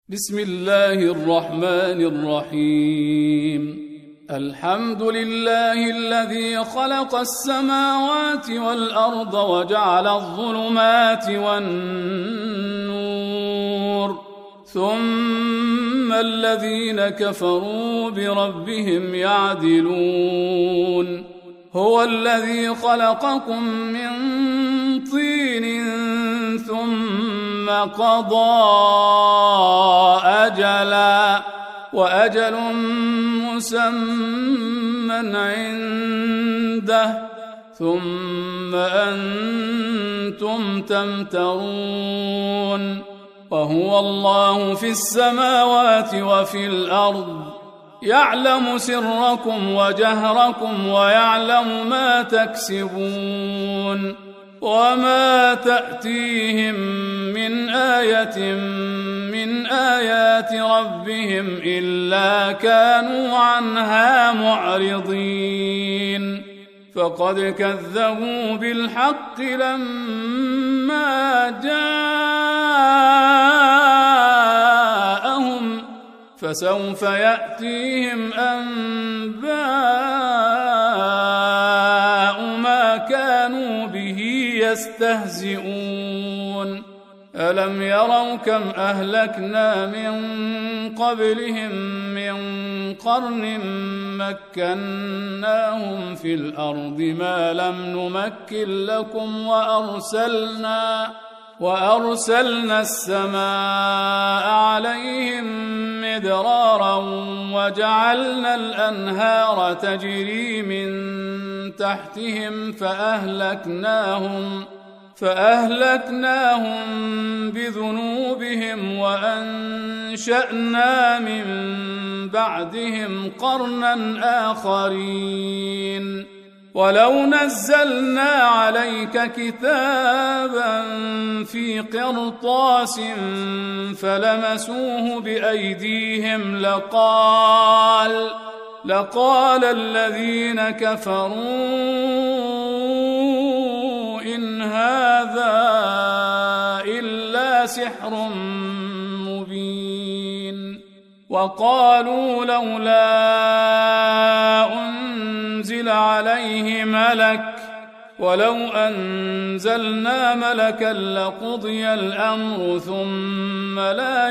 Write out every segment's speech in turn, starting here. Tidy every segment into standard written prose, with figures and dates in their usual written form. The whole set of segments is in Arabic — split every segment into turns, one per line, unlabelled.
بسم الله الرحمن الرحيم. الحمد لله الذي خلق السماوات والأرض وجعل الظلمات والنور، ثم الذين كفروا بربهم يعدلون. هو الذي خلقكم من طين ثم قضى أجلا وأجل مسمى عنده ثم أنتم تمترون. وهو الله في السماوات وفي الأرض، يعلم سركم وجهركم ويعلم ما تكسبون. وما تأتيهم من آية من آيات ربهم إلا كانوا عنها معرضين. فقد كذبوا بالحق لما جاءهم، فسوف يأتيهم أنباء ما كانوا به يستهزئون. ألم يروا كم أهلكنا من قبلهم من قرن مكناهم في الأرض ما لم نمكن لكم، وأرسلنا السماء عليهم مدرارا وجعلنا الأنهار تجري من تحتهم فأهلكناهم بذنوبهم وأنشأنا من بعدهم قرنا آخرين. ولو نزلنا عليك كتابا في قرطاس فلمسوه بأيديهم لقال الذين كفروا إن هذا إلا سحر مبين. وقالوا لولا أنزل عليه ملك، ولو أنزلنا ملكا لقضي الأمر ثم لا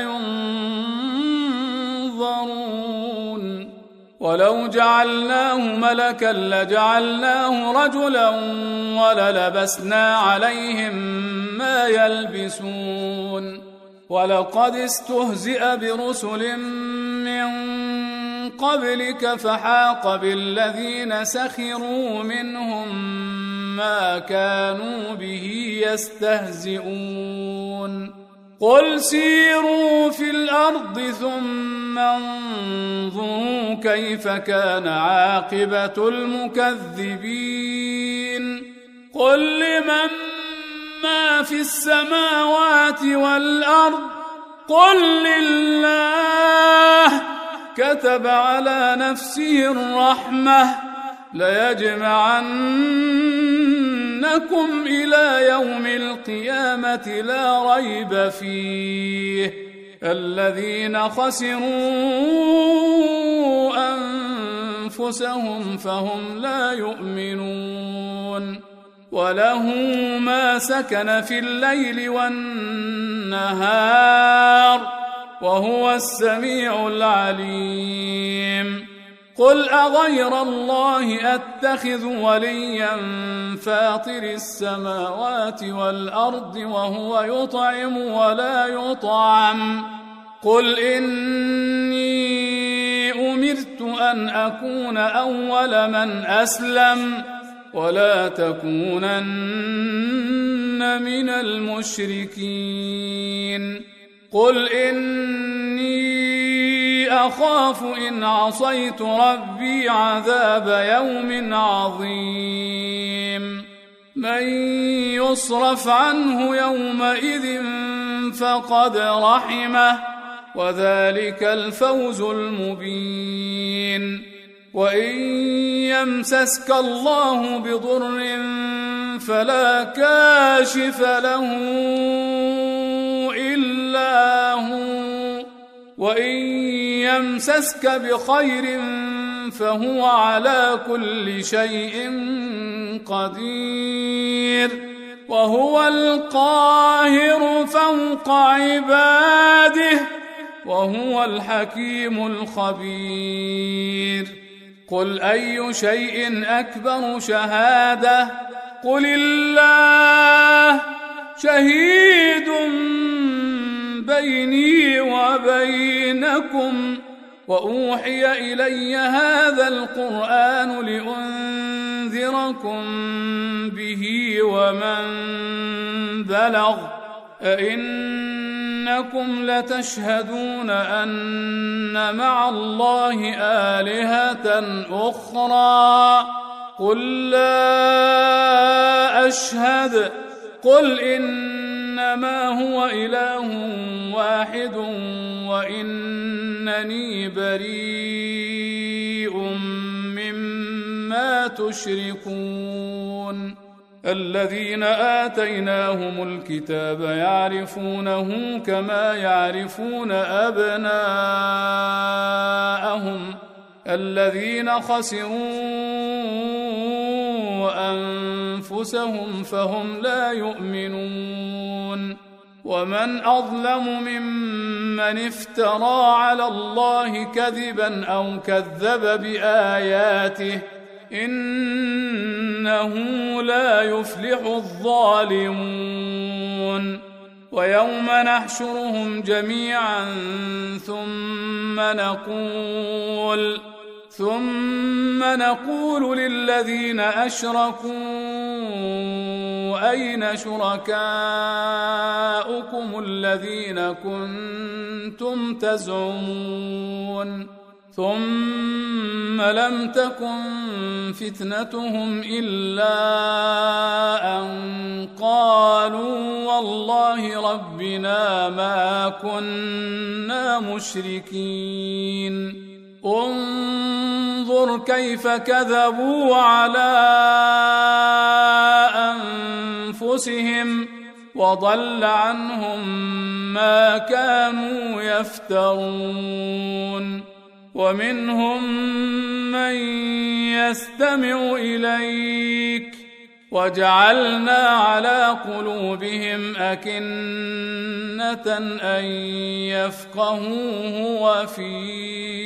ينظرون. ولو جعلناه ملكا لجعلناه رجلا وللبسنا عليهم ما يلبسون. ولقد استهزئ برسل من قبلك فحاق بالذين سخروا منهم ما كانوا به يستهزئون. قل سيروا في الأرض ثم انظروا كيف كان عاقبة المكذبين. قل لمن ما في السماوات والأرض قل لله. كتب على نفسه الرحمة ليجمعنكم إلى يوم القيامة لا ريب فيه. الذين خسروا أنفسهم فهم لا يؤمنون. وله ما سكن في الليل والنهار وهو السميع العليم. قل أغير الله أتخذ وليا فاطر السماوات والأرض وهو يطعم ولا يطعم. قل إني أمرت أن أكون أول من أسلم ولا تكونن من المشركين. قل إني أخاف إن عصيت ربي عذاب يوم عظيم. من يصرف عنه يومئذ فقد رحمه وذلك الفوز المبين. وإن يمسسك الله بضر فلا كاشف له إلا هو وإن يمسسك بخير فهو على كل شيء قدير وهو القاهر فوق عباده وهو الحكيم الخبير قل أي شيء أكبر شهادة قل الله شهيد بيني وبينكم وأوحي إلي هذا القرآن لأنذركم به ومن بلغ أئنكم لتشهدون أن مع الله آلهة أخرى قل لا أشهد قل إنما هو إله واحد وإنني بريء مما تشركون الذين آتيناهم الكتاب يعرفونه كما يعرفون أبناءهم الذين خسروا أنفسهم فهم لا يؤمنون ومن أظلم ممن افترى على الله كذبا أو كذب بآياته إنه لا يفلح الظالمون ويوم نحشرهم جميعا ثم نقول للذين أشركوا أين شركاؤكم الذين كنتم تزعمون ثم لم تكن فتنتهم إلا أن قالوا والله ربنا ما كنا مشركين انظر كيف كذبوا على أنفسهم وضل عنهم ما كانوا يفترون ومنهم من يستمع إليك وجعلنا على قلوبهم أكنة أن يفقهوه وفي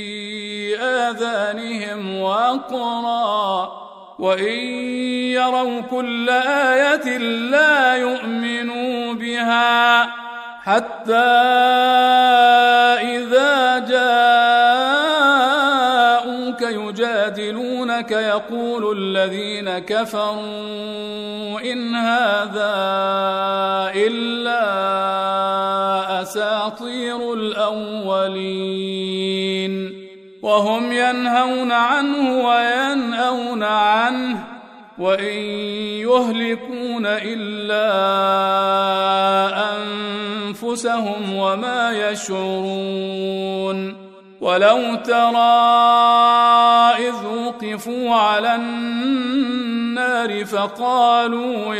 آذانهم وقرا وإن يروا كل آية لا يؤمنوا بها حتى إذا جاءوك يجادلونك يقول الذين كفروا إن هذا إلا أساطير الأولين وهم ينهون عنه وينأون عنه وإن يهلكون إلا أنفسهم وما يشعرون ولو ترى إذ وقفوا على النار فقالوا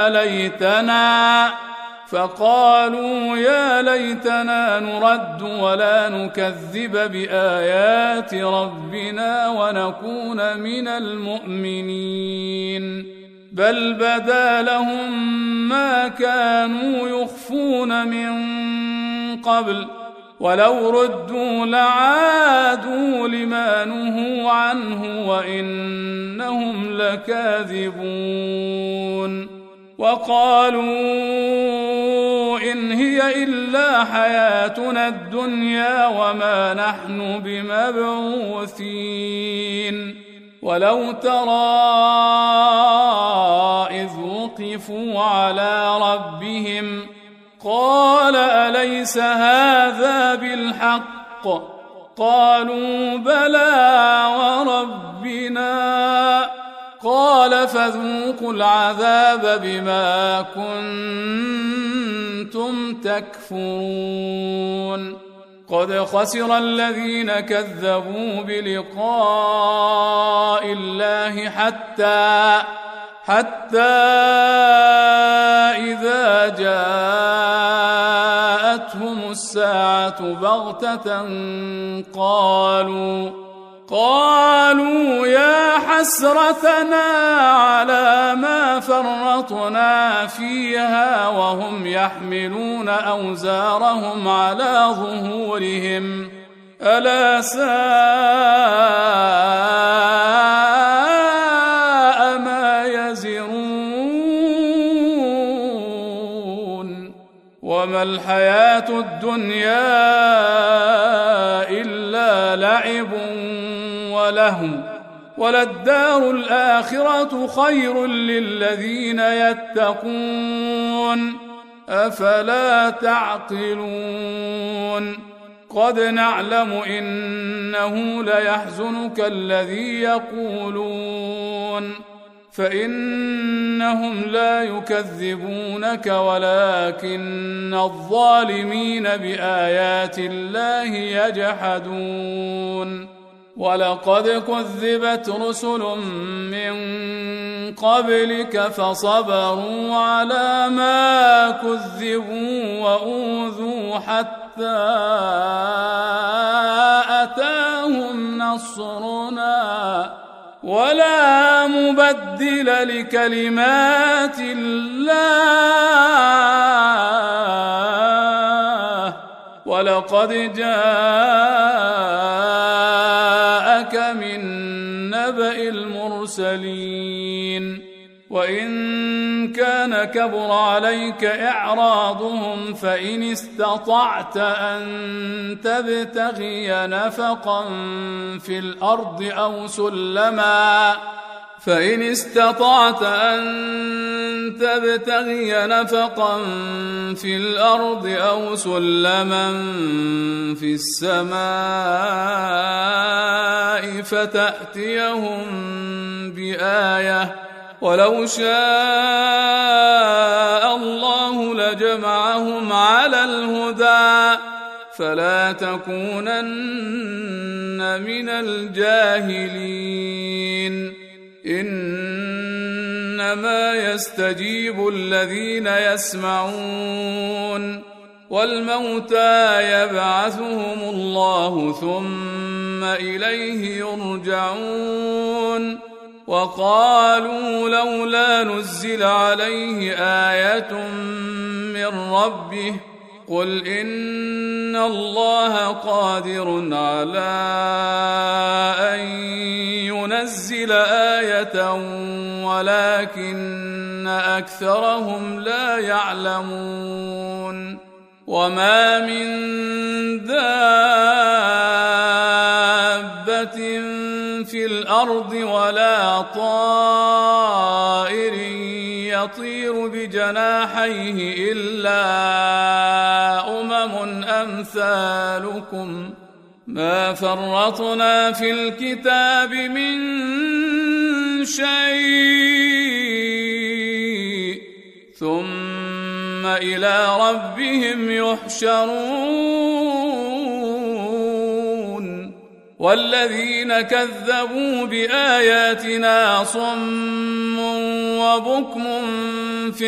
يا ليتنا نرد ولا نكذب بآيات ربنا ونكون من المؤمنين بل بدا لهم ما كانوا يخفون من قبل ولو ردوا لعادوا لما نهوا عنه وإنهم لكاذبون وقالوا إن هي إلا حياتنا الدنيا وما نحن بمبعوثين ولو ترى إذ وقفوا على ربهم قال أليس هذا بالحق قالوا بلى وربنا قال فذوقوا العذاب بما كنتم تكفرون قد خسر الذين كذبوا بلقاء الله حتى إذا جاءتهم الساعة بغتة قالوا يا حسرتنا على ما فرطنا فيها وهم يحملون أوزارهم على ظهورهم ألا ساء ما يزرون وما الحياة الدنيا إلا لعب ولهو وللدار الآخرة خير للذين يتقون أفلا تعقلون قد نعلم إنه ليحزنك الذي يقولون فإنهم لا يكذبونك ولكن الظالمين بآيات الله يجحدون ولقد كذبت رسل من قبلك فصبروا على ما كذبوا وأوذوا حتى أتاهم نصرنا ولا مبدل لكلمات الله ولقد جاءك من نبأ المرسلين وإن كان كبر عليك إعراضهم فإن استطعت أن تبتغي نفقا في الأرض أو سلما في السماء فتأتيهم بآية ولو شاء الله لجمعهم على الهدى فلا تكونن من الجاهلين إنما يستجيب الذين يسمعون والموتى يبعثهم الله ثم إليه يرجعون وقالوا لولا نزل عليه آية من ربه قل إن الله قادر على أن ينزل آية ولكن أكثرهم لا يعلمون وما من دابة في الأرض ولا طائر يطير بجناحيه إلا أمم أمثالكم ما فرطنا في الكتاب من شيء ثم إلى ربهم يحشرون والذين كذبوا بآياتنا صم وبكم في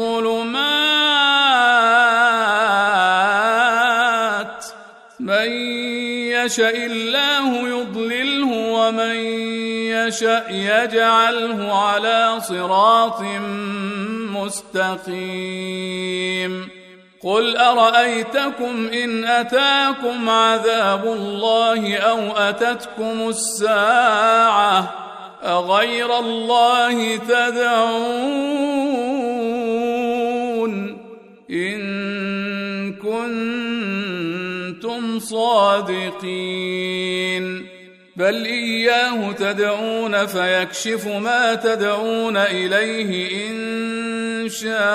الظلمات من يشاء الله يضلله ومن يشاء يجعله على صراط مستقيم قل أرأيتكم إن أتاكم عذاب الله أو أتتكم الساعة أغير الله تدعون إن كنتم صادقين بل إياه تدعون فيكشف ما تدعون إليه إن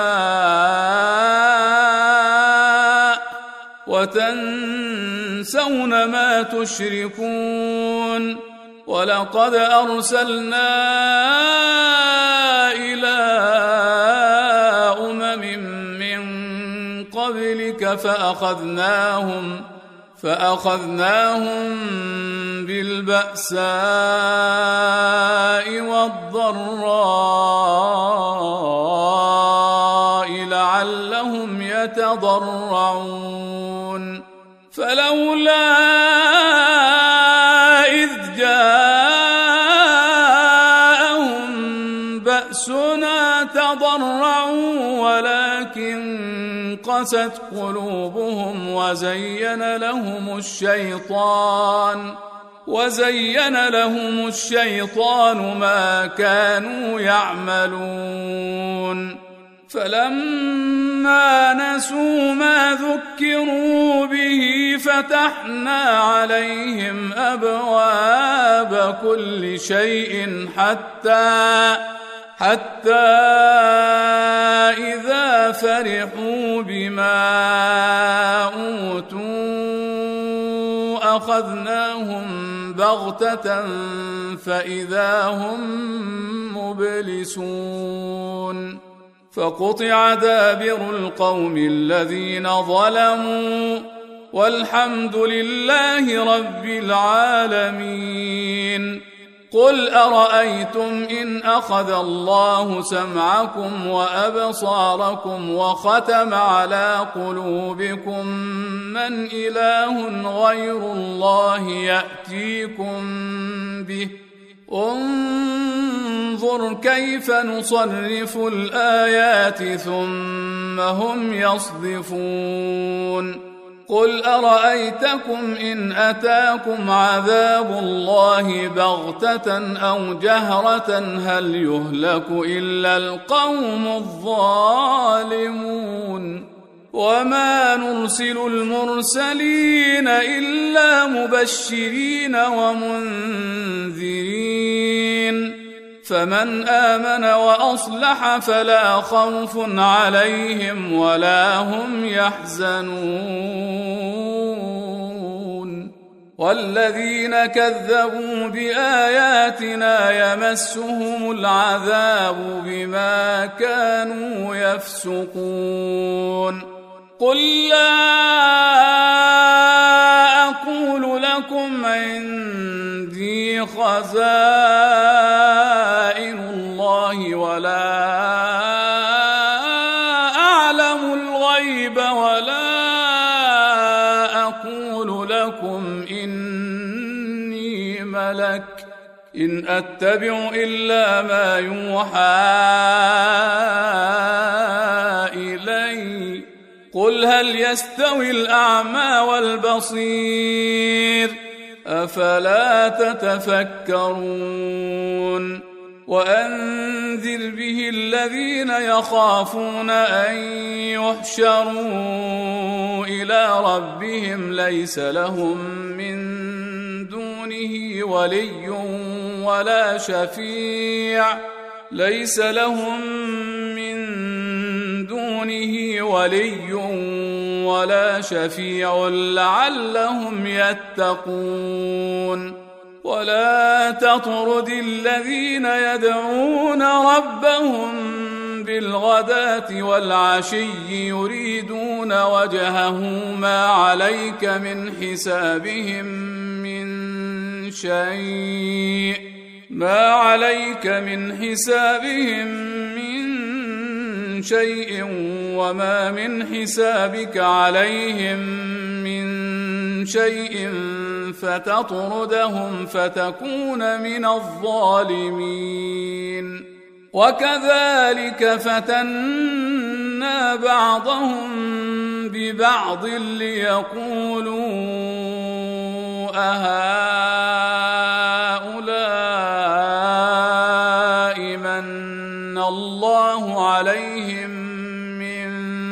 شاء وتنسون ما تشركون ولقد أرسلنا إلى أمم من قبلك فأخذناهم بالبأساء والضراء لعلهم يتقون يتضرعون فلولا إذ جاءهم بأسنا تضرعوا ولكن قست قلوبهم وزين لهم الشيطان ما كانوا يعملون فلما نسوا ما ذكروا به فتحنا عليهم أبواب كل شيء حتى إذا فرحوا بما أوتوا أخذناهم بغتة فإذا هم مبلسون فقطع دابر القوم الذين ظلموا والحمد لله رب العالمين قل أرأيتم إن أخذ الله سمعكم وأبصاركم وختم على قلوبكم من إله غير الله يأتيكم به انظر كيف نصرف الآيات ثم هم يصدفون قل أرأيتكم إن أتاكم عذاب الله بغتة أو جهرة هل يهلك إلا القوم الظالمون وما نرسل المرسلين إلا مبشرين ومنذرين فمن آمن وأصلح فلا خوف عليهم ولا هم يحزنون والذين كذبوا بآياتنا يمسهم العذاب بما كانوا يفسقون قل لا أقول لكم عندي خزائن الله ولا أعلم الغيب ولا أقول لكم إني ملك إن أتبع إلا ما يوحى إلي قل هل يستوي الأعمى والبصير أفلا تتفكرون وأنذر به الذين يخافون أن يحشروا إلى ربهم ليس لهم من دونه ولي ولا شفيع لعلهم يتقون ولا تطرد الذين يدعون ربهم بالغداة والعشي يريدون وجهه ما عليك من حسابهم من شيء وما من حسابك عليهم من شيء فتطردهم فتكون من الظالمين وكذلك فتنا بعضهم ببعض ليقولوا أهؤلاء من الله عليهم من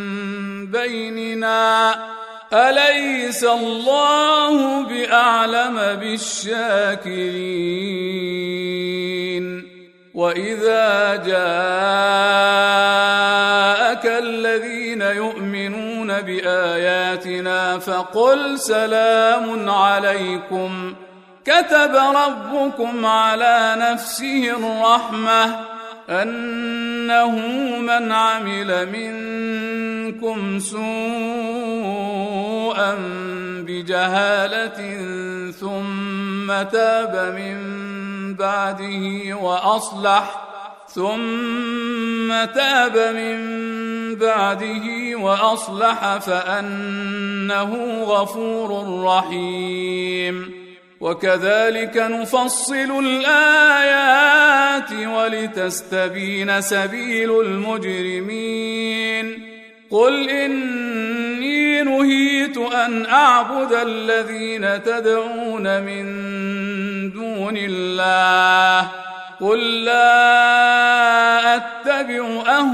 بيننا أليس الله بأعلم بالشاكرين وإذا جاءك الذين يؤمنون بآياتنا فقل سلام عليكم كتب ربكم على نفسه الرحمة أنه من عمل منكم سوءا بجهالة ثم تاب من بعده وأصلح فأنه غفور رحيم. وكذلك نفصل الآيات ولتستبين سبيل المجرمين. قل إني نهيت أن أعبد الذين تدعون من دون الله. قل لا أتبع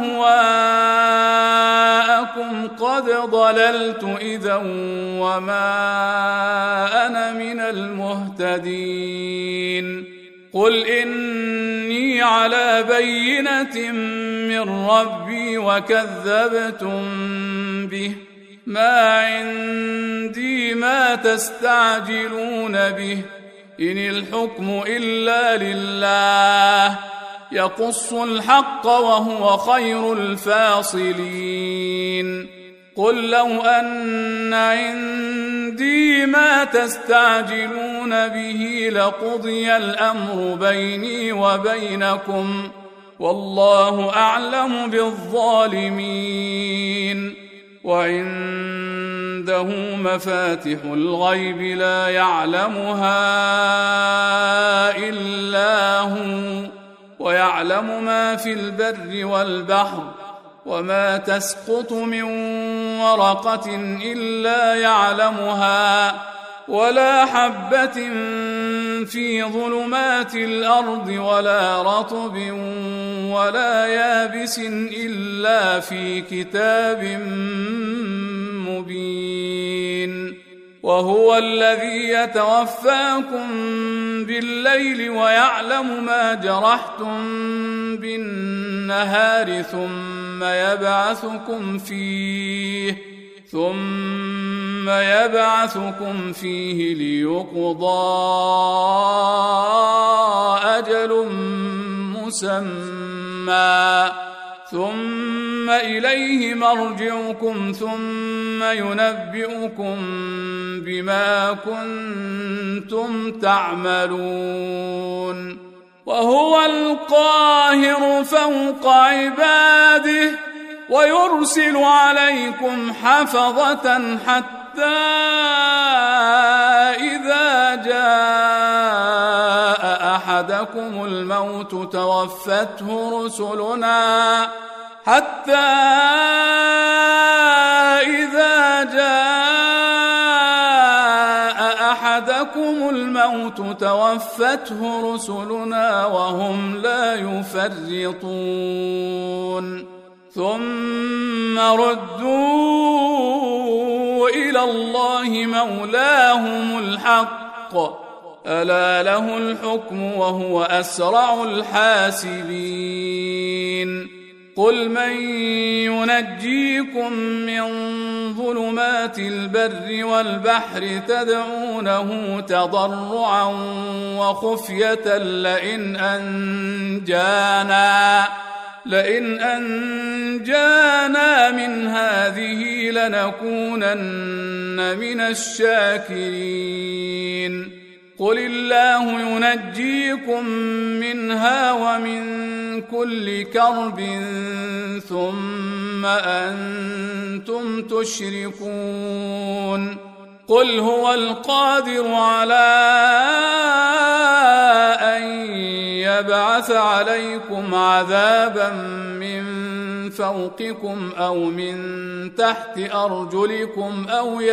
أهواءكم قد ضللت إذا وما أنا من المهتدين. قل إني على بينة من ربي وكذبتم به، ما عندي ما تستعجلون به، إن الحكم إلا لله يقص الحق وهو خير الفاصلين. قل لو أن عندي ما تستعجلون به لقضي الأمر بيني وبينكم والله أعلم بالظالمين. وعنده مفاتح الغيب لا يعلمها إلا هو، ويعلم ما في البر والبحر، وما تسقط من ورقة إلا يعلمها، ولا حبة في ظلمات الأرض ولا رطب ولا يابس إلا في كتاب مبين. وهو الذي يتوفاكم بالليل ويعلم ما جرحتم بالنهار ثم يبعثكم فيه ليقضى أجل مسمى، ثم إليه مرجعكم ثم ينبئكم بما كنتم تعملون. وهو القاهر فوق عباده ويرسل عليكم حفظة حتى إذا جاء أحدكم الموت توفته رسلنا وهم لا يفرطون. ثم ردوا إلى الله مولاهم الحق ألا له الحكم وهو أسرع الحاسبين. قل من ينجيكم من ظلمات البر والبحر تدعونه تضرعا وخفية لئن أنجانا من هذه لنكونن من الشاكرين. قل الله ينجيكم منها ومن كل كرب ثم أنتم تشركون. قل هو القادر على أن يبعث عليكم عذابا من فوقكم أو من تحت أرجلكم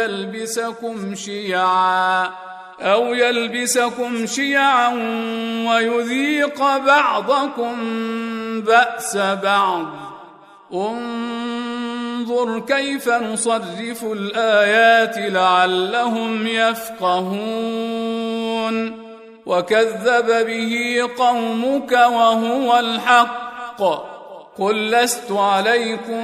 أو يلبسكم شيعا ويذيق بعضكم بأس بعض. انظر كيف نصرف الآيات لعلهم يفقهون. وكذب به قومك وهو الحق قل لست عليكم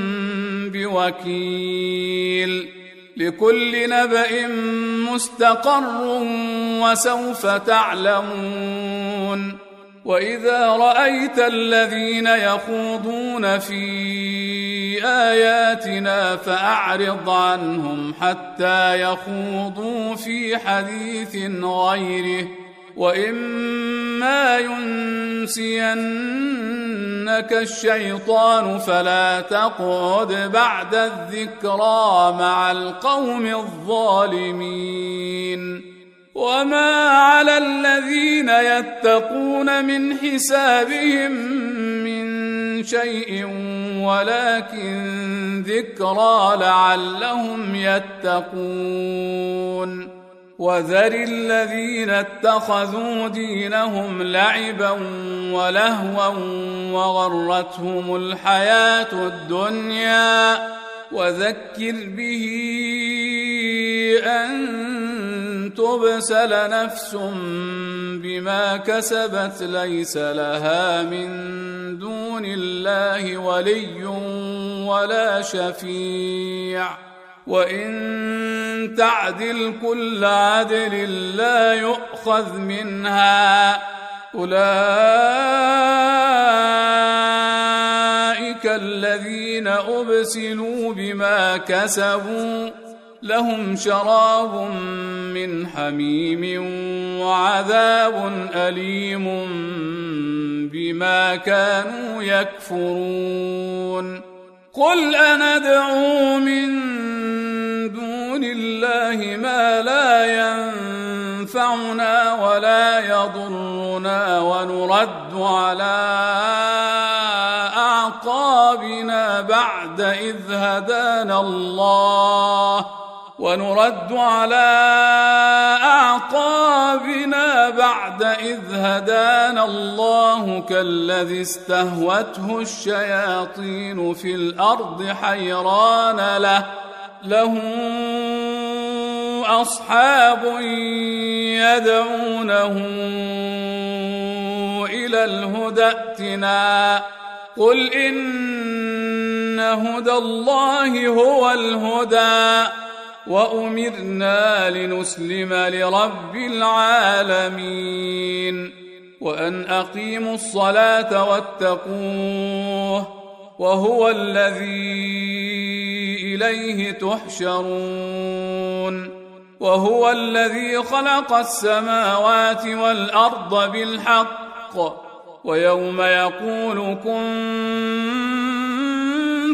بوكيل. لكل نبأ مستقر وسوف تعلمون. وإذا رأيت الذين يخوضون في آياتنا فأعرض عنهم حتى يخوضوا في حديث غيره وإما ينسينك الشيطان فلا تقعد بعد الذكرى مع القوم الظالمين وما على الذين يتقون من حسابهم من شيء ولكن ذكرى لعلهم يتقون وذر الذين اتخذوا دينهم لعبا ولهوا وغرتهم الحياة الدنيا وذكر به أن تبسل نفس بما كسبت ليس لها من دون الله ولي ولا شفيع وإن تعدل كل عدل لا يؤخذ منها أولئك الذين أبسلوا بما كسبوا لهم شراب من حميم وعذاب أليم بما كانوا يكفرون قل أندعو من دون الله ما لا ينفعنا ولا يضرنا ونرد على أعقابنا بعد إذ هدانا الله كالذي استهوته الشياطين في الأرض حيران له أصحاب يدعونه إلى الهدى ائتنا قل إن هدى الله هو الهدى وأمرنا لنسلم لرب العالمين وأن أقيموا الصلاة واتقوه وهو الذي إليه تحشرون وهو الذي خلق السماوات والأرض بالحق ويوم يقول كن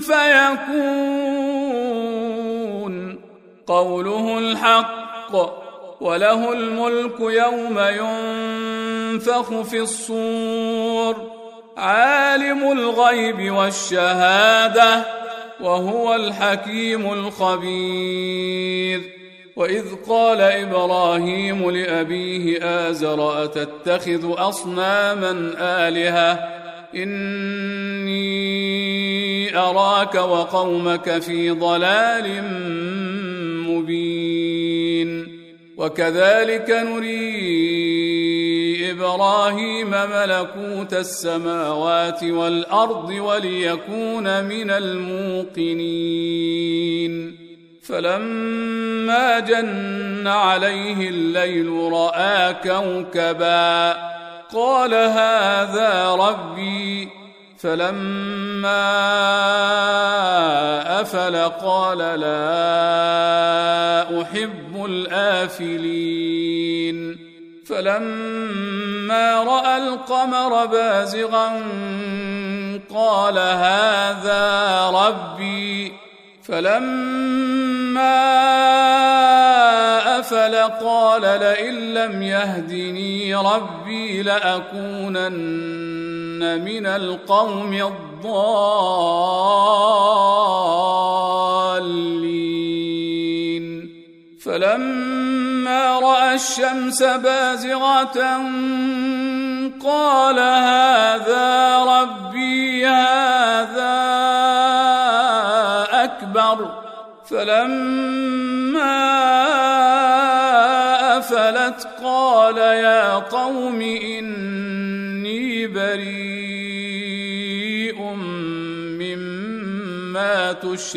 فيكون قوله الحق وله الملك يوم ينفخ في الصور عالم الغيب والشهادة وهو الحكيم الخبير وإذ قال إبراهيم لأبيه آزر أتتخذ أصناما آلهة إني أراك وقومك في ضلال مبين وكذلك نري إبراهيم ملكوت السماوات والأرض وليكون من الموقنين فلما جن عليه الليل رأى كوكبا قال هذا ربي فلما أفل قال لا أحب الآفلين فلما رأى القمر بازغا قال هذا ربي فلما أفل قال لئن لم يهدني ربي لأكونن من القوم الضالين فلما رأى الشمس بازغة قال هذا ربي هذا أكبر فلما أفلت قال يا قوم إني بريء مما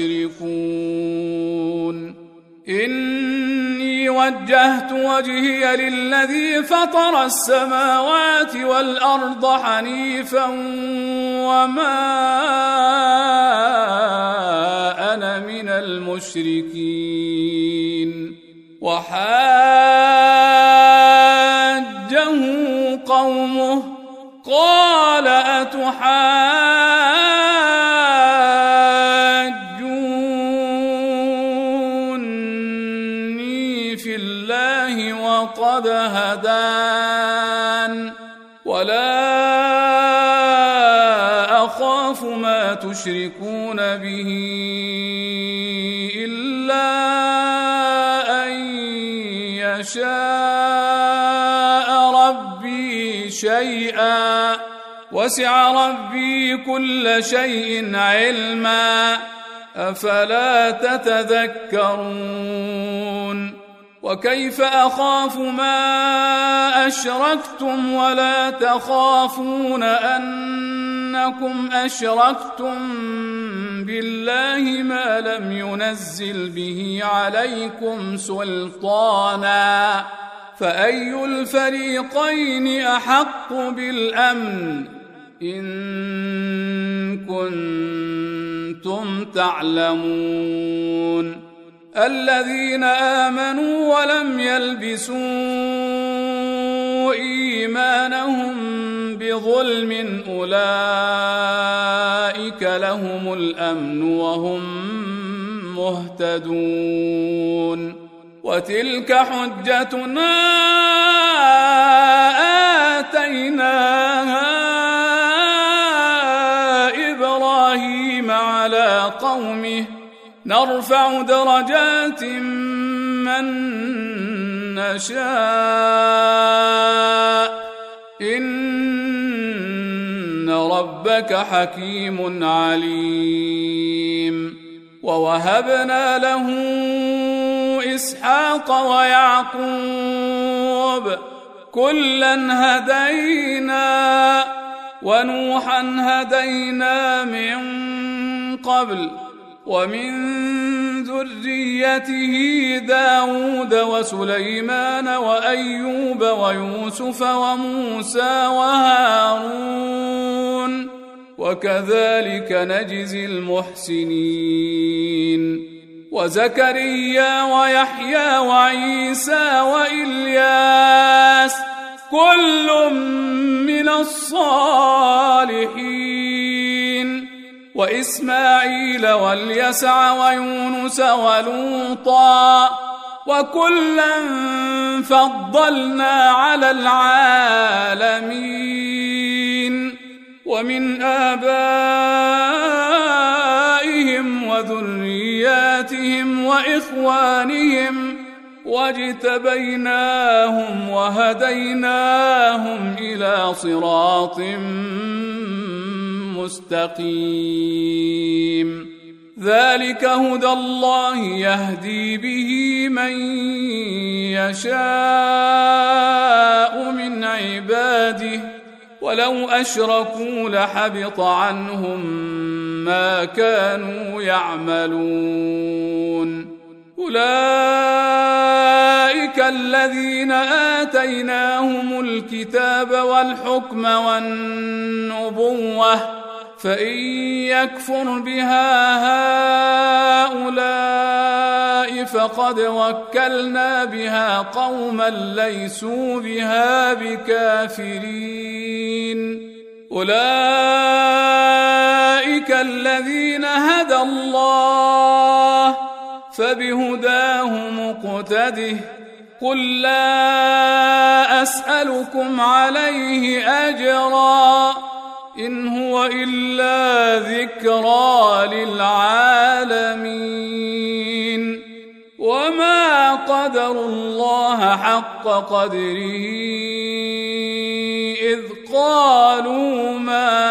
تشركون إني وجهت وجهي للذي فطر السماوات والأرض حنيفا وما أنا من المشركين وحاجه في الله وقد هدان ولا أخاف ما تشركون به إلا أن يشاء ربي شيئا وسع ربي كل شيء علما أفلا تتذكرون وكيف أخاف ما أشركتم ولا تخافون أنكم أشركتم بالله ما لم ينزل به عليكم سلطانا فأي الفريقين أحق بالأمن إن كنتم تعلمون الذين آمنوا ولم يلبسوا إيمانهم بظلم أولئك لهم الأمن وهم مهتدون وتلك حجتنا آتيناها إبراهيم على قومه نرفع درجات من نشاء إن ربك حكيم عليم ووهبنا له إسحاق ويعقوب كلا هدينا ونوحا هدينا من قبل ومن ذريته داود وسليمان وأيوب ويوسف وموسى وهارون وكذلك نجزي المحسنين وزكريا ويحيى وعيسى وإلياس كل من الصالحين وإسماعيل واليسع ويونس ولوطا وكلا فضلنا على العالمين ومن آبائهم وذرياتهم وإخوانهم واجتبيناهم وهديناهم إلى صراط مستقيم ذلك هدى الله يهدي به من يشاء من عباده ولو أشركوا لحبط عنهم ما كانوا يعملون أولئك الذين آتيناهم الكتاب والحكم والنبوة فإن يكفر بها هؤلاء فقد وكلنا بها قوما ليسوا بها بكافرين أولئك الذين هدى الله فبهداه مقتده قل لا أسألكم عليه أجرا إن هو إلا ذكرى للعالمين وما قدروا الله حق قدره إذ قالوا ما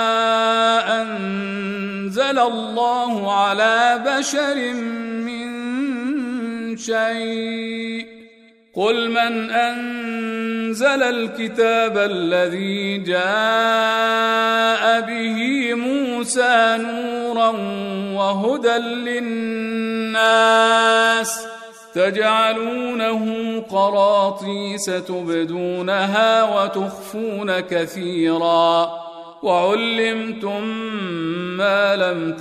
أنزل الله على بشر من شيء قل من أنزل الكتاب الذي جاء به موسى نورا وهدى للناس تجعلونه قراطيس تبدونها وتخفون كثيرا وعلمتم ما لم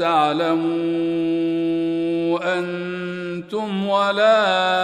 تعلموا أنتم ولا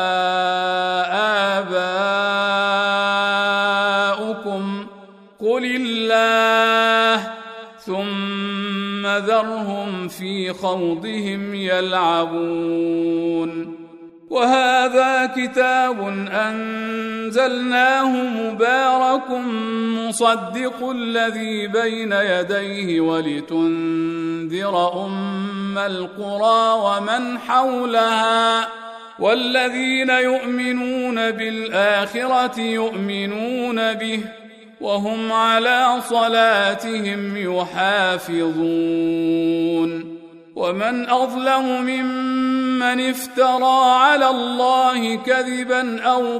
آباؤكم قل الله ثم ذرهم في خوضهم يلعبون وهذا كتاب أنزلناه مبارك مصدق الذي بين يديه ولتنذر أم القرى ومن حولها والذين يؤمنون بالآخرة يؤمنون به وهم على صلاتهم يحافظون. ومن أظلم ممن افترى على الله كذبا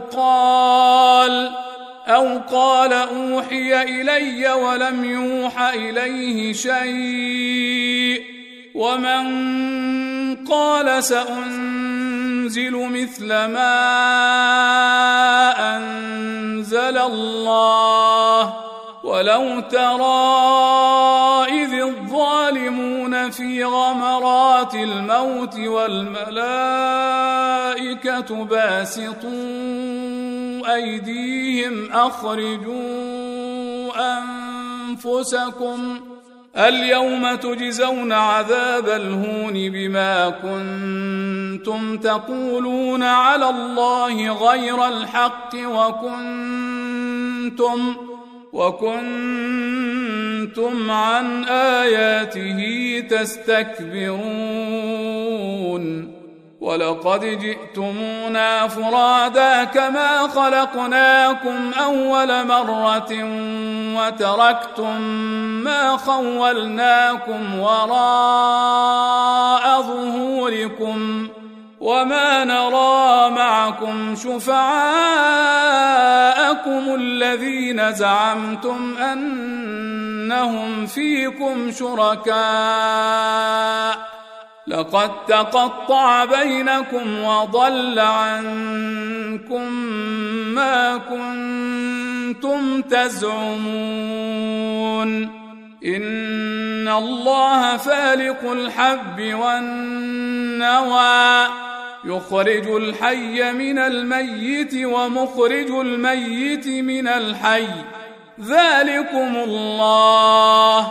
أو قال أوحي إلي ولم يوح إليه شيء ومن قال سأنزل مثل ما أنزل الله ولو ترى إذ الظالمون في غمرات الموت والملائكة باسطوا أيديهم أخرجوا أنفسكم اليوم تجزون عذاب الهون بما كنتم تقولون على الله غير الحق وكنتم عن آياته تستكبرون. ولقد جئتمونا فرادا كما خلقناكم أول مرة وتركتم ما خولناكم وراء ظهوركم وما نرى معكم شفعاءكم الذين زعمتم أنهم فيكم شركاء لقد تقطع بينكم وضل عنكم ما كنتم تزعمون. إن الله فالق الحب والنوى يخرج الحي من الميت ومخرج الميت من الحي ذلكم الله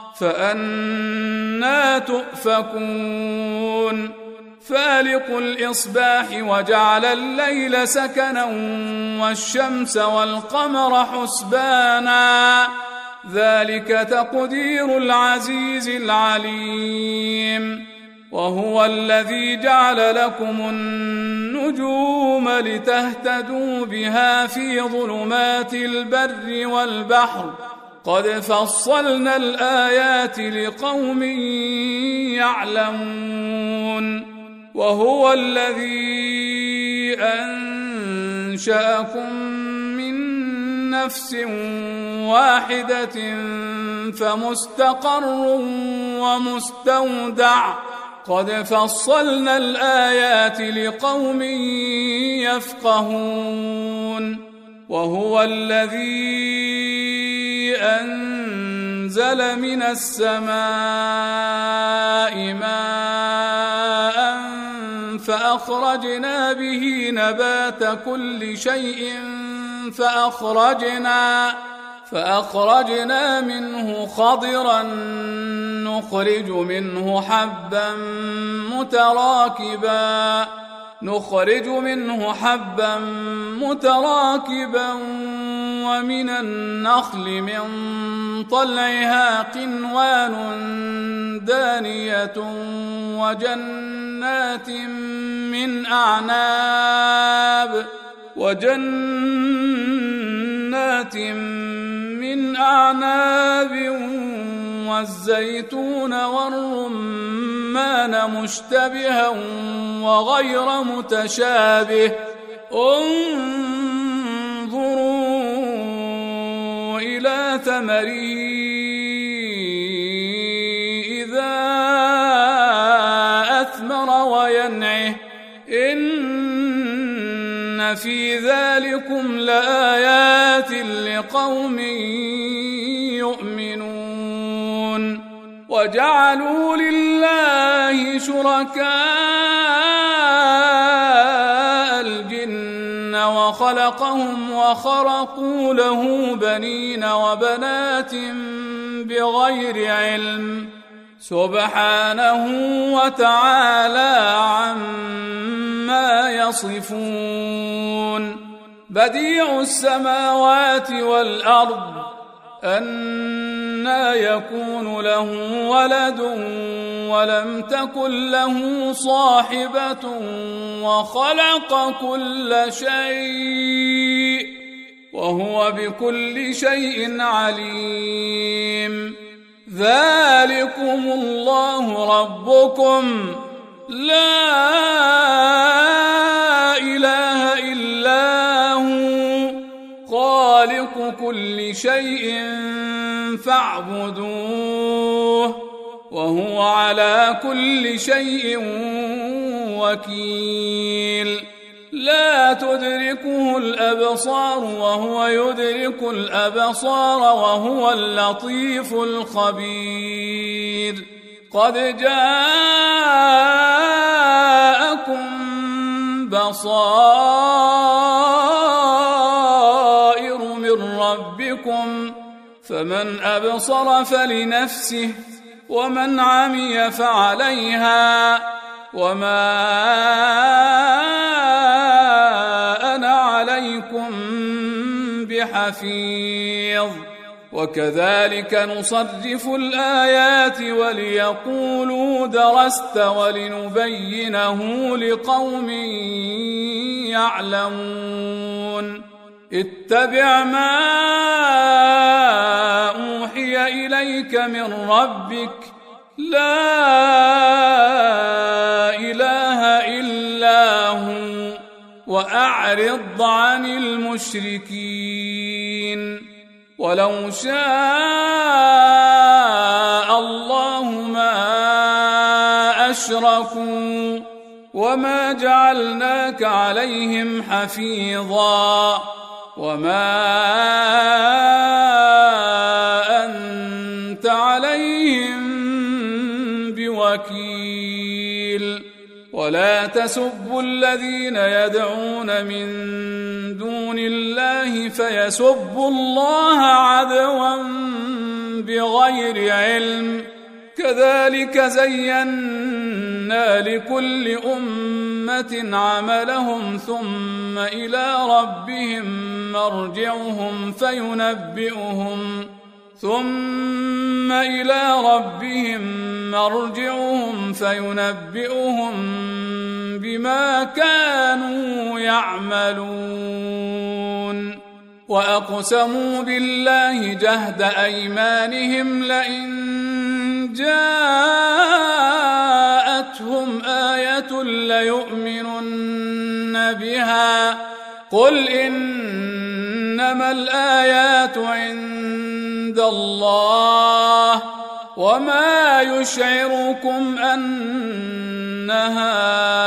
فأنى تؤفكون. فالق الإصباح وجعل الليل سكنا والشمس والقمر حسبانا ذلك تقدير العزيز العليم. وهو الذي جعل لكم النجوم لتهتدوا بها في ظلمات البر والبحر قد فصلنا الآيات لقوم يعلمون. وهو الذي أنشأكم من نفس واحدة فمستقر ومستودع قد فصلنا الآيات لقوم يفقهون. وهو الذي أنزل من السماء ماء فأخرجنا به نبات كل شيء فأخرجنا منه خضرا نخرج منه حبا متراكبا ومن النخل من طلعها قنوان دانية وجنات من أعناب والزيتون والرمان مشتبها وغير متشابه انظروا إلى ثمره إذا أثمر وينعه إن في ذلكم لآيات لقوم يؤمنون. وجعلوا لله شركاء الجن وخلقهم وخرقوا له بنين وبنات بغير علم سبحانه وتعالى عما عما يصفون بديع السماوات والأرض أنى يكون له ولد ولم تكن له صاحبة وخلق كل شيء وهو بكل شيء عليم ذلكم الله ربكم لا إله إلا هو خالق كل شيء فاعبدوه وهو على كل شيء وكيل لا تدركه الأبصار وهو يدرك الأبصار وهو اللطيف الخبير قد جاءكم بصائر من ربكم فمن أبصر فلنفسه ومن عمي فعليها وما أنا عليكم بحفيظ وكذلك نصرف الآيات وليقولوا درست ولنبينه لقوم يعلمون اتبع ما أوحي إليك من ربك لا إله إلا هو وأعرض عن المشركين ولو شاء الله ما أشركوا وما جعلناك عليهم حفيظا وما أنت عليهم بوكيل ولا تسبوا الذين يدعون من دون الله فيسبوا الله عدوا بغير علم كذلك زينا لكل أمة عملهم ثم إلى ربهم مرجعهم فينبئهم بما كانوا يعملون وأقسموا بالله جهد أيمانهم لئن جاءتهم آية ليؤمنن بها قل إنما الآيات عند الله وما يشعركم أنها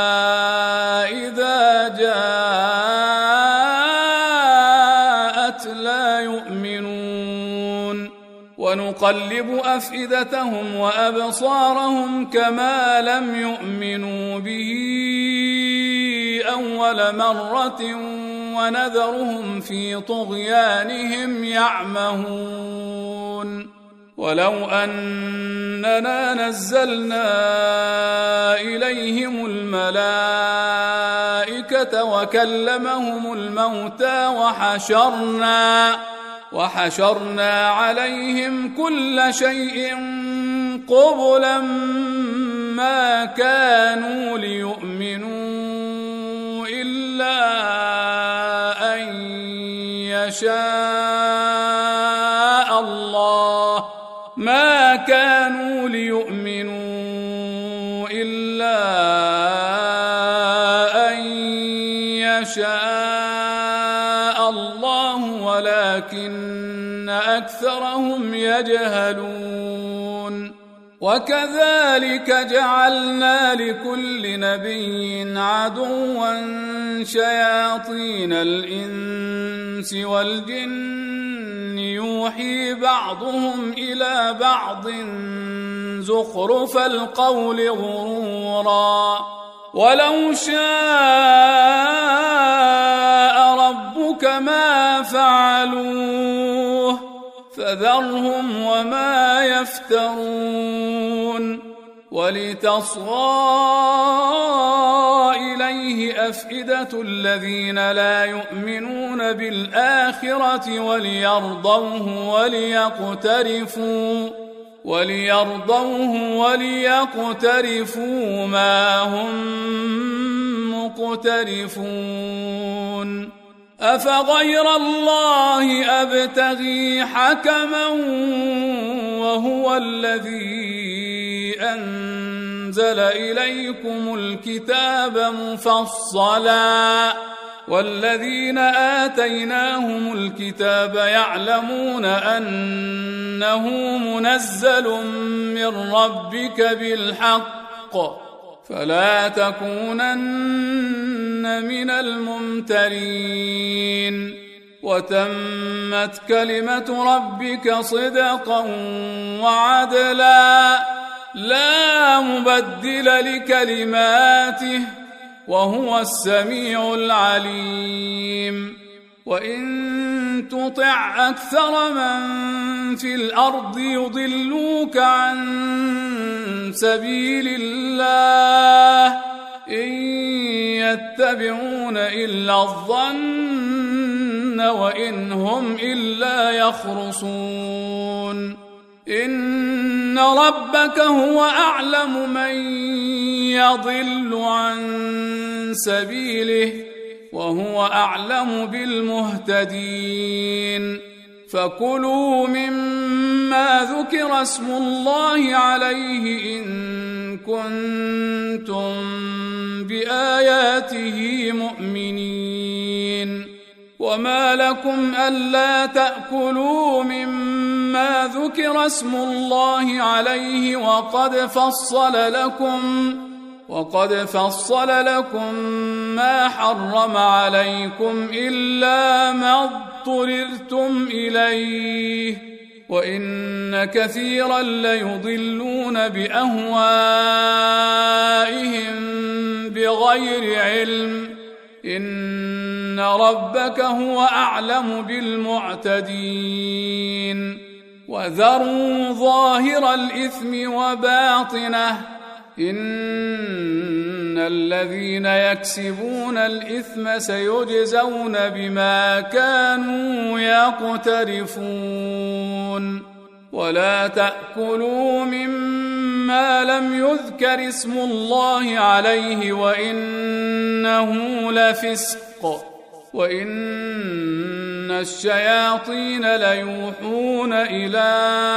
إذا جاءت لا يؤمنون ونقلب أفئدتهم وأبصارهم كما لم يؤمنوا به أول مرة ونذرهم في طغيانهم يعمهون ولو أننا نزلنا إليهم الملائكة وكلمهم الموتى وحشرنا عليهم كل شيء قبلا ما كانوا ليؤمنوا إلا أن يشاء الله ولكن أكثرهم يجهلون وكذلك جعلنا لكل نبي عدوا شياطين الإنس والجن يوحي بعضهم إلى بعض زخرف القول غرورا ولو شاء ربك ما فعلوه فذرهم وما يفترون ولتصغى إليه أفئدة الذين لا يؤمنون بالآخرة وليرضوه وليقترفوا ما هم مقترفون. أفغير الله أبتغي حكما وهو الذي أنزل إليكم الكتاب مفصلا والذين آتيناهم الكتاب يعلمون أنه منزل من ربك بالحق فلا تكونن من الممترين. وتمت كلمة ربك صدقا وعدلا لا مبدل لكلماته وهو السميع العليم. وإن تطع أكثر من في الأرض يضلوك عن سبيل الله إن يتبعون إلا الظن وإن هم إلا يخرصون. إن ربك هو أعلم من يضل عن سبيله وهو أعلم بالمهتدين. فكلوا مما ذكر اسم الله عليه إن كنتم بآياته مؤمنين. وما لكم ألا تأكلوا مما ذكر اسم الله عليه وقد فصل لكم ما حرم عليكم إلا ما اضطررتم إليه وإن كثيرا ليضلون بأهوائهم بغير علم إن ربك هو أعلم بالمعتدين. وذروا ظاهر الإثم وباطنه إن الذين يكسبون الإثم سيجزون بما كانوا يقترفون. ولا تأكلوا مما لم يذكر اسم الله عليه وإنه لفسق وإن الشياطين ليوحون إلى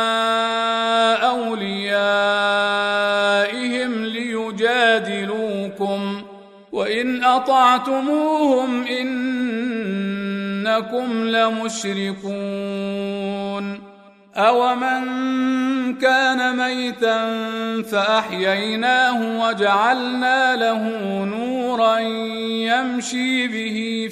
أوليائهم ليجادلوكم وإن أطعتموهم إنكم لمشركون. أومن كان ميتا فأحييناه وجعلنا له نورا يمشي به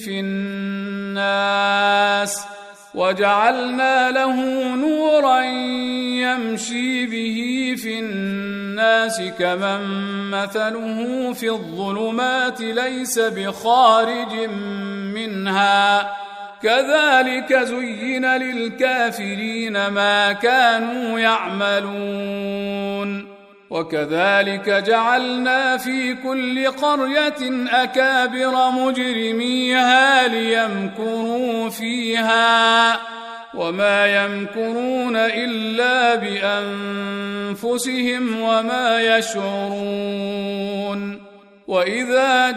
في الناس كمن مثله في الظلمات ليس بخارج منها كذلك زين للكافرين ما كانوا يعملون. وكذلك جعلنا في كل قرية أكابر مجرميها ليمكروا فيها وما يمكرون إلا بأنفسهم وما يشعرون. وإذا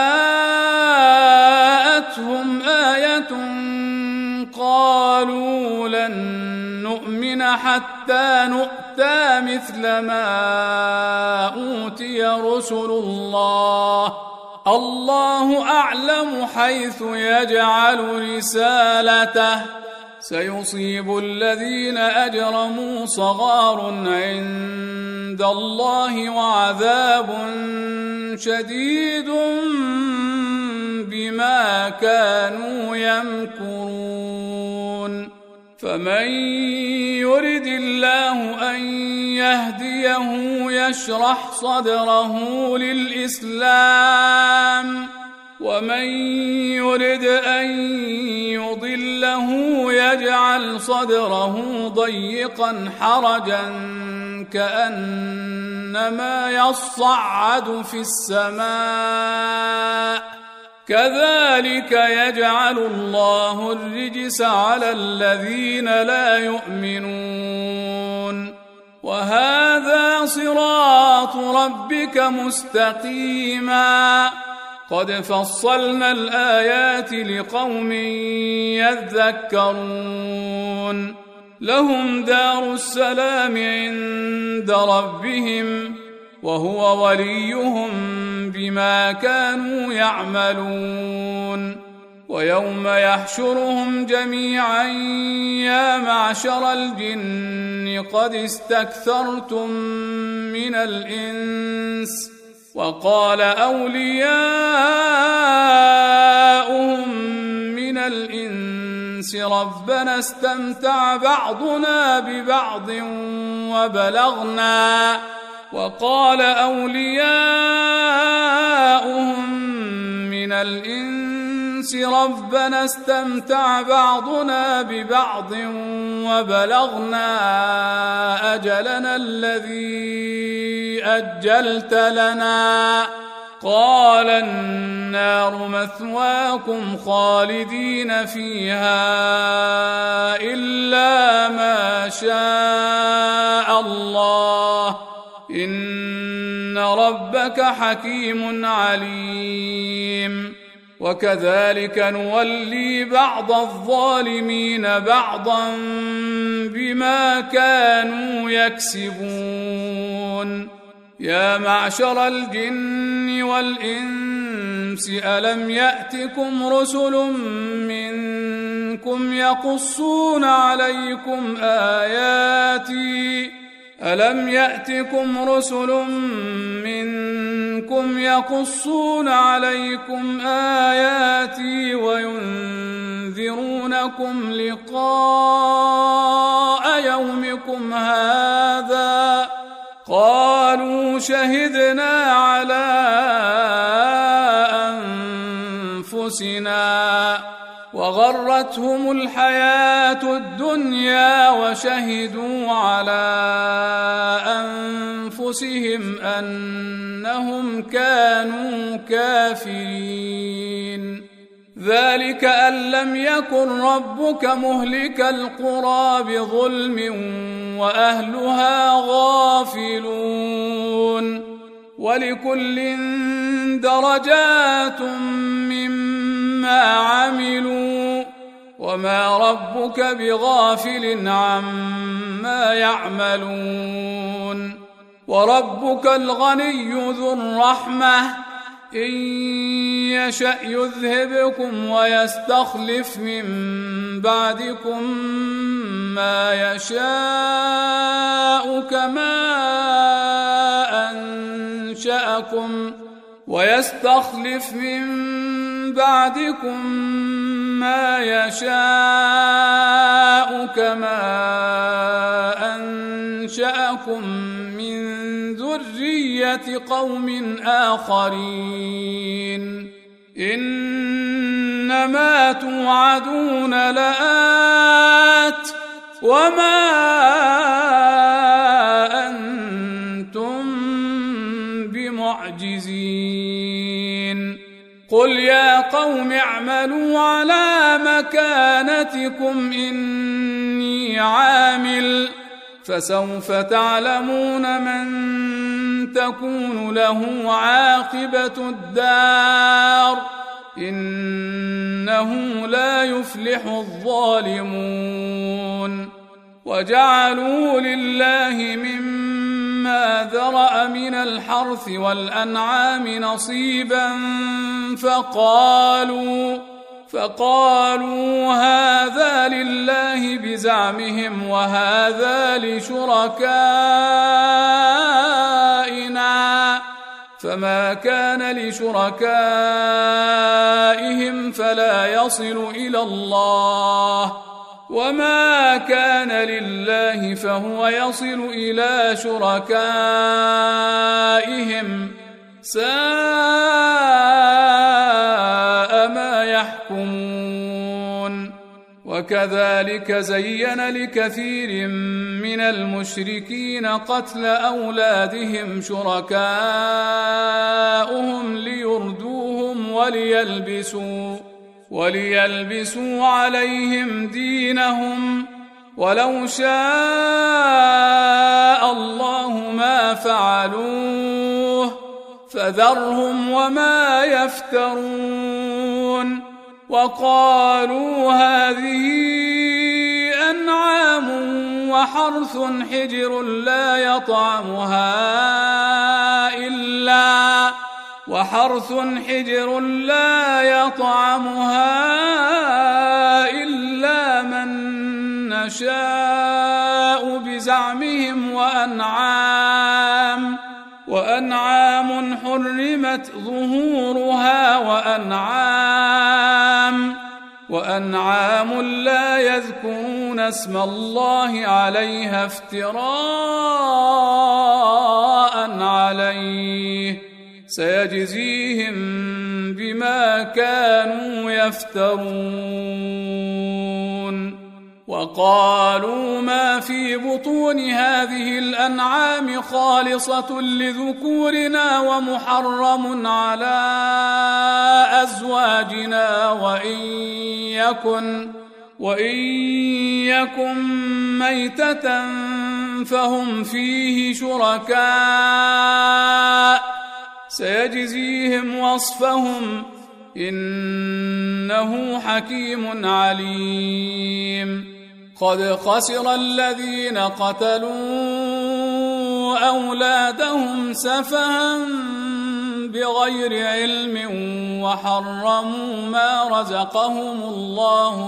جاءتهم آية قالوا لن نؤمن حتى نؤتى مثل ما أوتي رسل الله أعلم حيث يجعل رسالته سيصيب الذين أجرموا صغار عند الله وعذاب شديد بما كانوا يمكرون. فمن يرد الله أن يهديه يشرح صدره للإسلام ومن يرد أن يضله يجعل صدره ضيقا حرجا كأنما يصعد في السماء كذلك يجعل الله الرجس على الذين لا يؤمنون وهذا صراط ربك مستقيما قد فصلنا الآيات لقوم يذكرون لهم دار السلام عند ربهم وهو وليهم بما كانوا يعملون ويوم يحشرهم جميعا يا معشر الجن قد استكثرتم من الإنس وقال أولياؤهم من الإنس ربنا استمتع بعضنا ببعض وقال أولياؤهم من الإنس ربنا استمتع بعضنا ببعض وبلغنا أجلنا الذي أجلت لنا قال النار مثواكم خالدين فيها إلا ما شاء الله إن ربك حكيم عليم وكذلك نولي بعض الظالمين بعضا بما كانوا يكسبون يا معشر الجن والإنس ألم يأتكم رسل منكم يقصون عليكم آياتي وينذرونكم لقاء يومكم هذا قالوا شهدنا على أنفسنا وغرتهم الحياة الدنيا وشهدوا على أنفسهم أنهم كانوا كافرين ذلك أن لم يكن ربك مهلك القرى بظلم وأهلها غافلون ولكل درجات مما عملوا وما ربك بغافل عما يعملون وربك الغني ذو الرحمة إن يشأ يذهبكم ويستخلف من بعدكم ما يشاء كما أنشأكم من ذرية قوم آخرين إنما توعدون لآت وما أنتم بمعجزين قل يا قوم اعملوا على مكانتكم إني عامل فسوف تعلمون من تكون له عاقبة الدار إنه لا يفلح الظالمون وجعلوا لله مما ذرأ من الحرث والأنعام نصيبا فقالوا هذا لله بزعمهم وهذا لشركائنا فما كان لشركائهم فلا يصل إلى الله وما كان لله فهو يصل إلى شركائهم ساء ما يحكمون وكذلك زين لكثير من المشركين قتل أولادهم شركاؤهم ليردوهم وليلبسوا عليهم دينهم، ولو شاء الله ما فعلوه فذرهم وما يفترون. وقالوا هذه أنعام وحرث حجر لا يطعمها إلا من نشاء بزعمهم، وأنعام حرمت ظهورها وأنعام لا يذكرون اسم الله عليها افتراء عليه، سيجزيهم بما كانوا يفترون. وقالوا ما في بطون هذه الأنعام خالصة لذكورنا ومحرم على أزواجنا، وإن يكن ميتة فهم فيه شركاء، سيجزيهم وصفهم إنه حكيم عليم. قد خسر الذين قتلوا أولادهم سفها بغير علم وحرموا ما رزقهم الله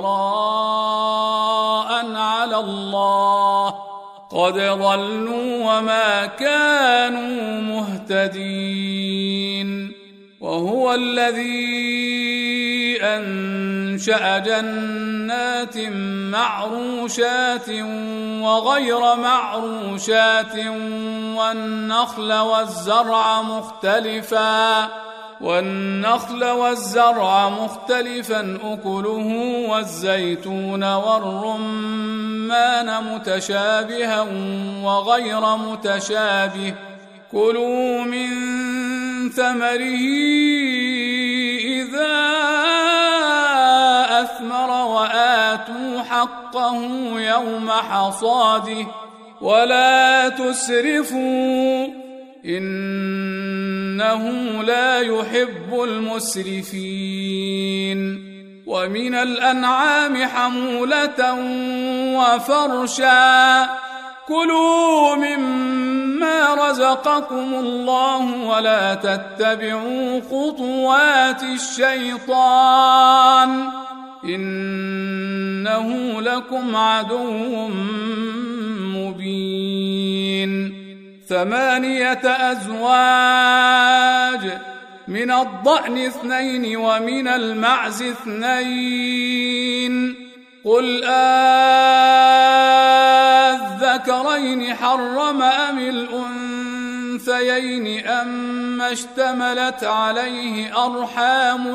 افتراء على الله، قد ضلوا وما كانوا مهتدين. وهو الذي أنشأ جنات معروشات وغير معروشات والنخل والزرع مختلفا أكله والزيتون والرمان متشابها وغير متشابه، كلوا من ثمره إذا أثمر وآتوا حقه يوم حصاده ولا تسرفوا إنه لا يحب المسرفين. ومن الأنعام حمولة وفرشا، كلوا مما رزقكم الله ولا تتبعوا خطوات الشيطان إنه لكم عدو مبين. 8 أزواج، من الضأن 2 ومن المعز 2، قل الذكرين حرم أم الأنثيين أما اشتملت عليه أرحام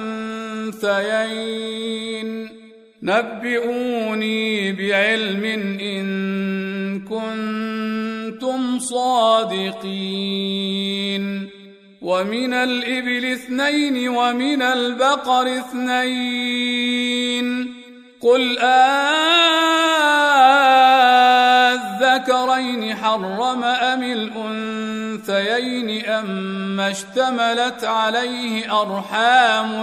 الأنثيين، نبئوني بعلم إن كنتم صادقين. ومن الإبل 2 ومن البقر 2، قل الذكرين حرم أم الأنثيين أما اشتملت عليه أرحام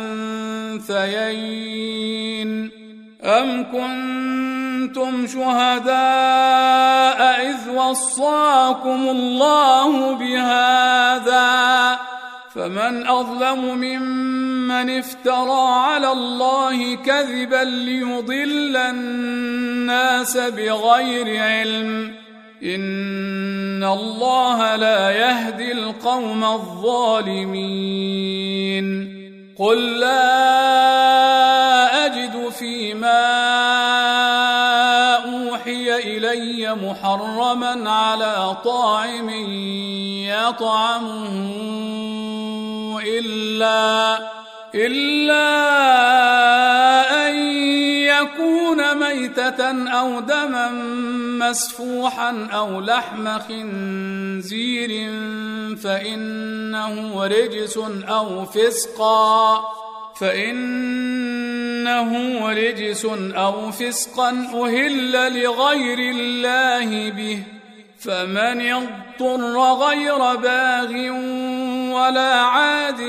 الأنثيين، أم كنتم شهداء إذ وصاكم الله بهذا، فمن أظلم ممن افترى على الله كذبا ليضل الناس بغير علم، إن الله لا يهدي القوم الظالمين. قل لا أجد فيما أوحي إلي محرما على طاعم يطعمه إلا أن يكون ميتة أو دما مسفوحا أو لحم خنزير فإنه رجس أو فسقا أهل لغير الله به، فمن اضطر غير باغ ولا عاد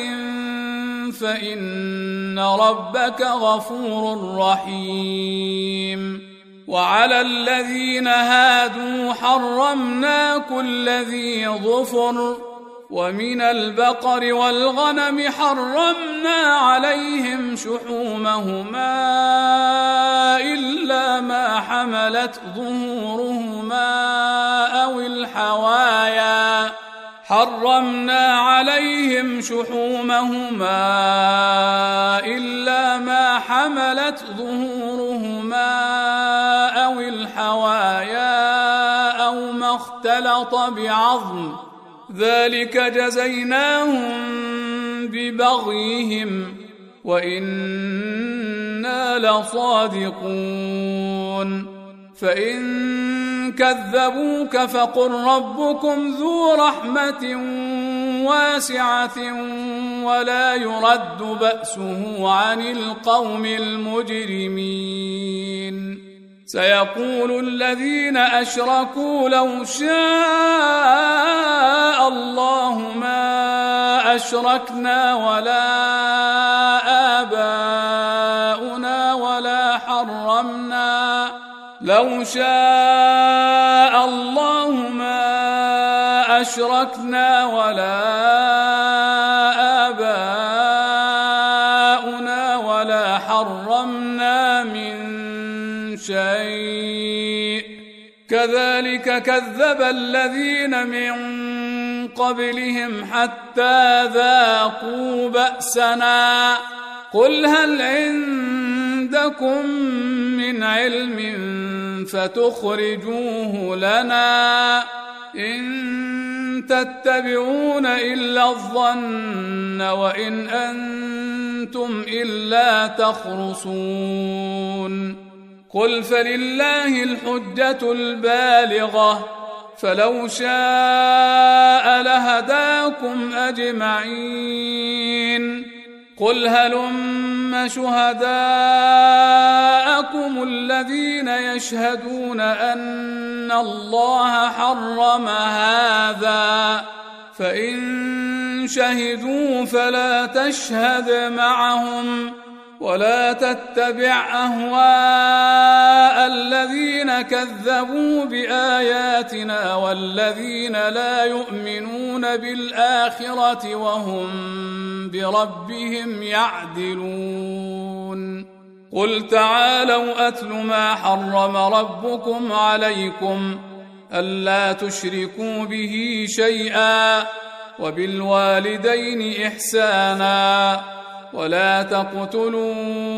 فإن ربك غفور رحيم. وعلى الذين هادوا حرمنا كل ذي ظفر، ومن البقر والغنم حرمنا عليهم شحومهما إلا ما حملت ظهورهما أو الحوايا أو ما اختلط بعظم، ذلك جزيناهم ببغيهم وإنا لصادقون. فإن كذبوك فقل ربكم ذو رحمة واسعة ولا يرد بأسه عن القوم المجرمين. سيقول الذين أشركوا لو شاء الله ما أشركنا ولا آباؤنا ولا حرمنا، لو شاء الله ما أشركنا ولا آباؤنا ولا حرمنا من شيء، كذلك كذب الذين من قبلهم حتى ذاقوا بأسنا. قل هل عندكم من علم فتخرجوه لنا؟ إن تتبعون إلا الظن وإن أنتم إلا تخرصون. قل فلله الحجة البالغة، فلو شاء لهداكم أجمعين. قل هلم شهداءكم الذين يشهدون أن الله حرم هذا، فإن شهدوا فلا تشهد معهم ولا تتبع أهواء الذين كذبوا بآياتنا والذين لا يؤمنون بالآخرة وهم بربهم يعدلون. قل تعالوا أتل ما حرم ربكم عليكم ألا تشركوا به شيئا وبالوالدين إحسانا ولا تقتلوا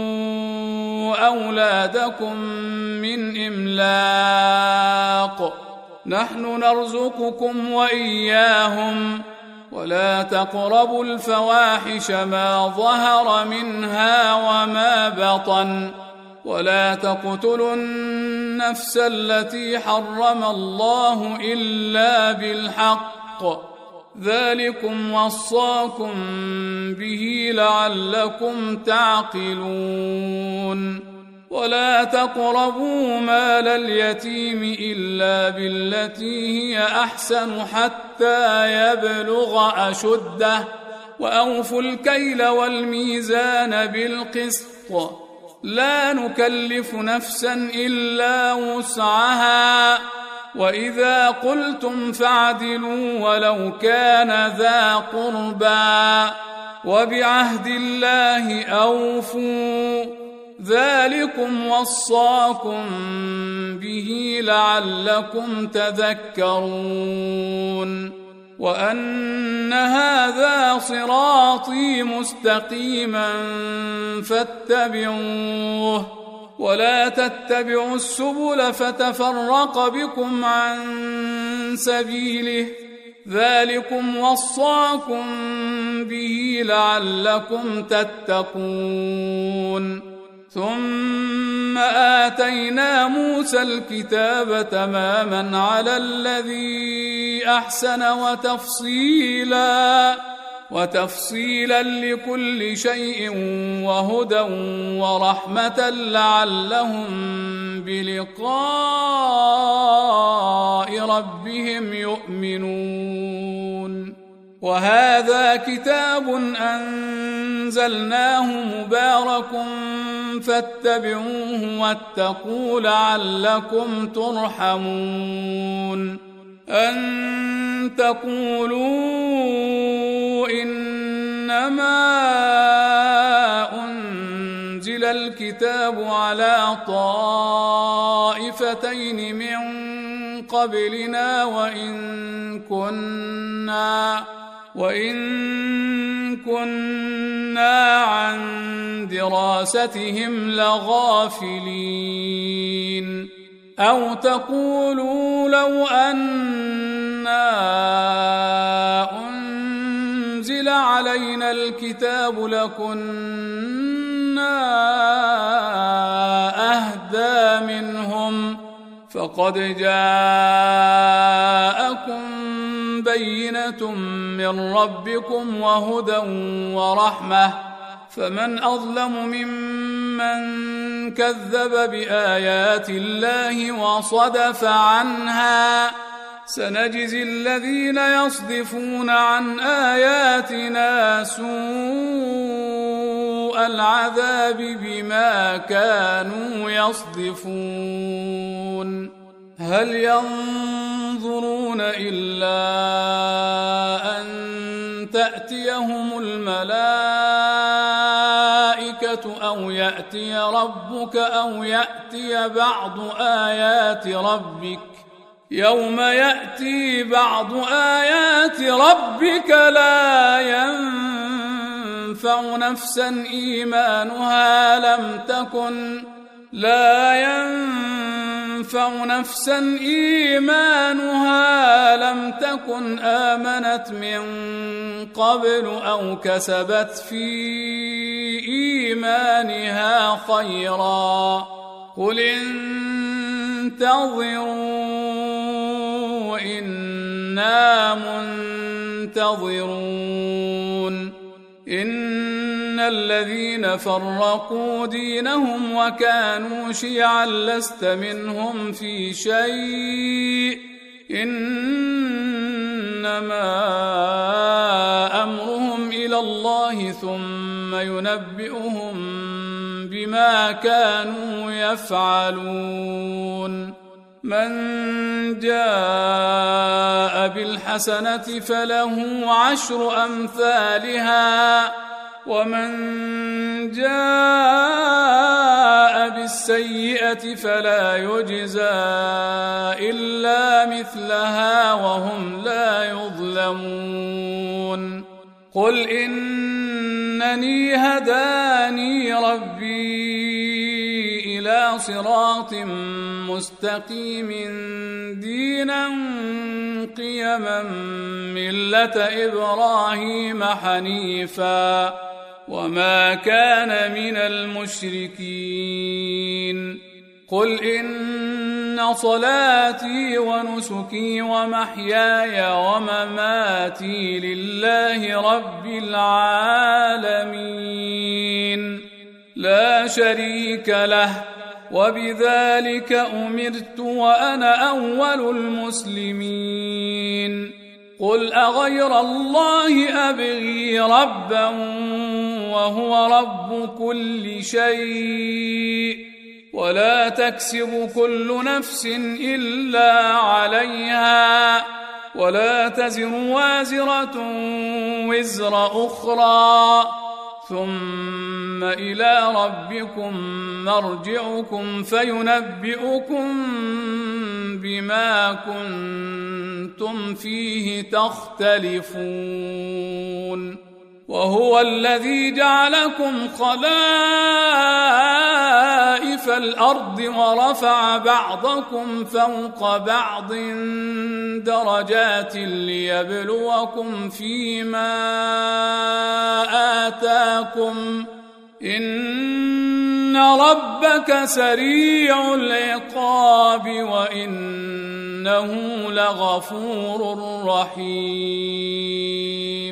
أولادكم من إملاق، نحن نرزقكم وإياهم، ولا تقربوا الفواحش ما ظهر منها وما بطن، ولا تقتلوا النفس التي حرم الله إلا بالحق، ذلكم وصاكم به لعلكم تعقلون. ولا تقربوا مال اليتيم إلا بالتي هي أحسن حتى يبلغ أشده، وأوفوا الكيل والميزان بالقسط، لا نكلف نفسا إلا وسعها، وإذا قلتم فاعدلوا ولو كان ذا قربى، وبعهد الله أوفوا، ذلكم وصاكم به لعلكم تذكرون. وأن هذا صراطي مستقيما فاتبعوه، ولا تتبعوا السبل فتفرق بكم عن سبيله، ذلكم وصاكم به لعلكم تتقون. ثم آتينا موسى الكتاب تماما على الذي أحسن وتفصيلا لكل شيء وهدى ورحمة لعلهم بلقاء ربهم يؤمنون. وهذا كتاب أنزلناه مبارك فاتبعوه واتقوا لعلكم ترحمون. أن تقولوا إنما أنزل الكتاب على طائفتين من قبلنا وإن كنا عن دراستهم لغافلين. أو تقولوا لو أنا أنزل علينا الكتاب لكنا أهدى منهم فقد جاءكم بينة من ربكم وهدى ورحمة فمن أظلم ممن كذب بآيات الله وصدف عنها. سنجزي الذين يصدفون عن آياتنا سوء العذاب بما كانوا يصدفون. هل ينظرون إلا أن تأتيهم الملائكة أو يأتي ربك أو يأتي بعض آيات ربك؟ يوم يأتي بعض آيات ربك لا ينفع نفسا إيمانها لم تكن آمنت من قبل أو كسبت في إيمانها خيرا. قل انتظروا إنا منتظرون. إن الذين فرقوا دينهم وكانوا شيعا لست منهم في شيء إنما أمرهم إلى الله ثم ينبئهم بما كانوا يفعلون. من جاء بالحسنة فله 10 أمثالها ومن جاء بالسيئة فلا يجزى إلا مثلها وهم لا يظلمون. قل إنني هداني ربي إلى صراط مستقيم دينا قيما ملة إبراهيم حنيفا وما كان من المشركين. قل إن صلاتي ونسكي ومحياي ومماتي لله رب العالمين لا شريك له وبذلك أمرت وأنا أول المسلمين. قل أغير الله أبغي ربا وهو رب كل شيء ولا تكسب كل نفس إلا عليها ولا تزر وازرة وزر أخرى ثم إلى ربكم مرجعكم فينبئكم بما كنتم فيه تختلفون. وهو الذي جعلكم خلائف الأرض ورفع بعضكم فوق بعض درجات ليبلوكم فيما آتاكم إن إن ربك سريع العقاب وإنه لغفور رحيم